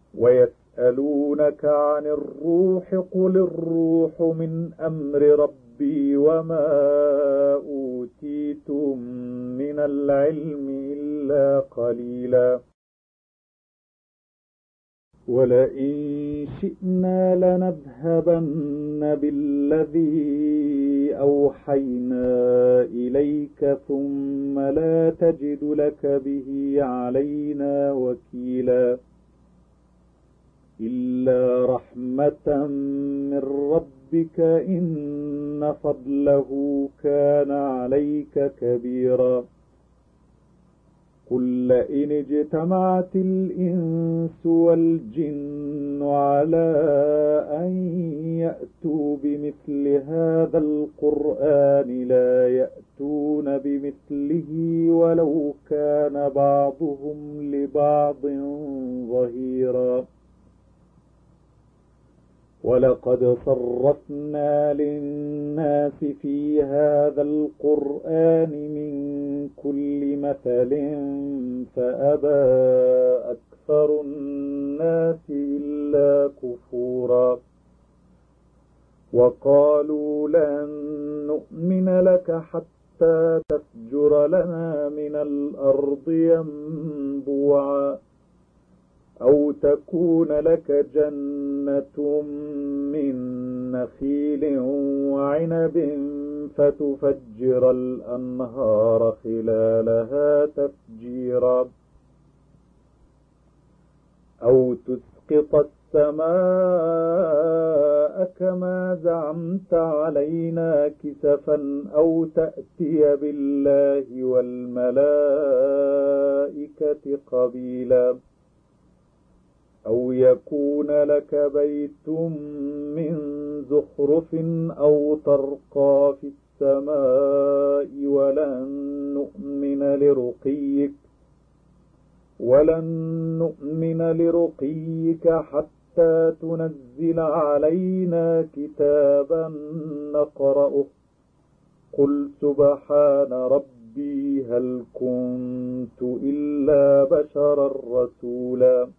ويسألونك عن الروح قل الروح من أمر ربي وما أوتيتم من العلم إلا قليلا ولئن شئنا لنذهبن بالذي أوحينا إليك ثم لا تجد لك به علينا وكيلا إلا رحمة من ربك إن فضله كان عليك كبيرا قل لئن اجتمعت الإنس والجن على أن يأتوا بمثل هذا القرآن لا يأتون بمثله ولو كان بعضهم لبعض ظهيرا ولقد صرفنا للناس في هذا القرآن من كل مثل فأبى أكثر الناس إلا كفورا وقالوا لن نؤمن لك حتى تفجر لنا من الأرض ينبوعا أو تكون لك جنة من نخيل وعنب فتفجر الأنهار خلالها تفجيرا أو تسقط السماء كما زعمت علينا كسفا أو تأتي بالله والملائكة قبيلا أو يكون لك بيت من زخرف أو ترقى في السماء ولن نؤمن لرقيك حتى تنزل علينا كتابا نقرأه قل سبحان ربي هل كنت إلا بشرا رسولا